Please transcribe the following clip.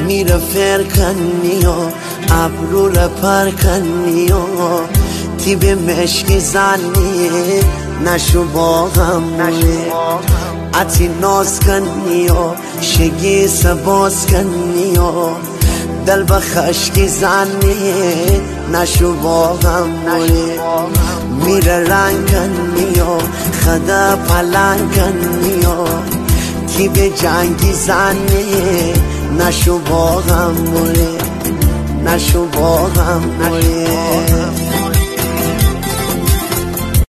میره فرکنی و ابرو پرکنی و تیب مشکی زنی نشو با غمونه اتی ناز کنی و شگی سباز کنی و دل بخشکی زنی نشو با غمونه میره رنگ کنی و خدا پلنگ کنی و تیب جنگی زنی نشو با غمونه نشو با غمونه